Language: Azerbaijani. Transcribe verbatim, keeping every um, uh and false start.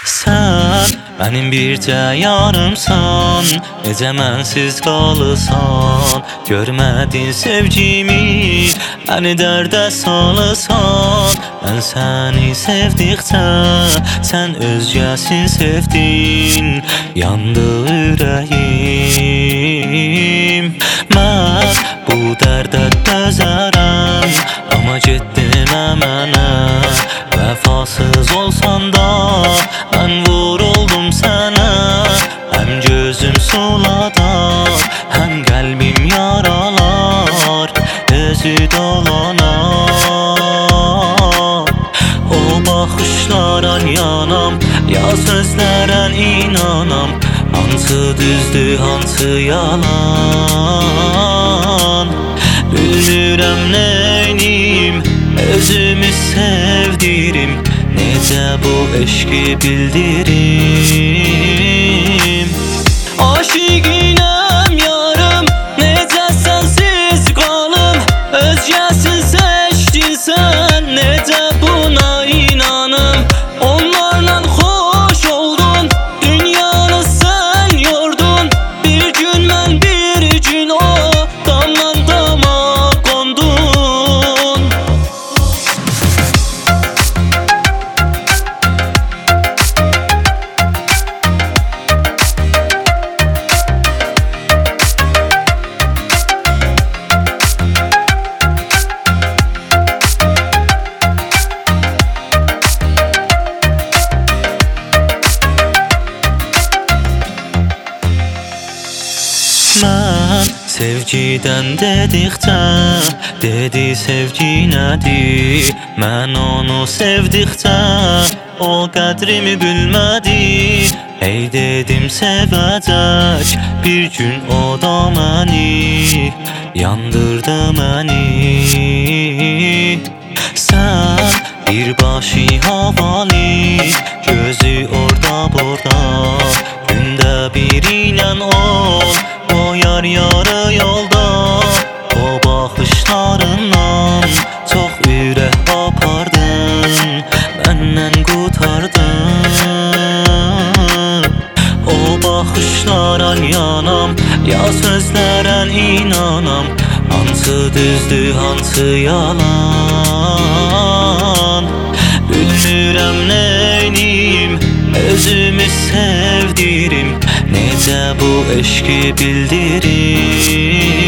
Sen benim bircə yarımsan, necə mənsiz qalısan. Görmədin sevgimi, məni dərdə salısan. Mən səni sevdikcə, sən özgəsin sevdin. Yandı ürəyim. Mən bu dərdə dözərəm, amma getdimə mənə. Vəfasız olsan da mən vuruldum sənə. Həm gözüm suladan, həm qəlbim yaralar, özü dolanar. O baxışlara yanam, ya sözlərə inanam. Hansı düzdür, hansı yalan. Bilmirəm neyniyim, özümü sevdirim. Necə bu eşqi bildirim. Aşiqinəm yarım, necə sənsiz qalım. Özgəsin seçdin sən, necə buna inanım. Onlarla xoş oldun, dünyanı sən yordun. Bir gün mən, bir gün o, damdan dama qondun. Mən sevgidən dedikcə, dedi sevgi nədir. Mən onu sevdikcə, o qədrimi bilmədi. Ey dedim sevəcək, bir gün o da məni yandırdı məni. Sən bir başı havalı, gözü orada burada. Gündə birinlə ol, o yar yarı yolda. O baxışlarından çox ürək apardın, məndən qutardın. O baxışlara yanam, ya sözlərə inanam. Hansı düzdür, hansı yalan. Bilmirəm neyniyim, özümü sevdirim. Necə bu eşqi bildirim.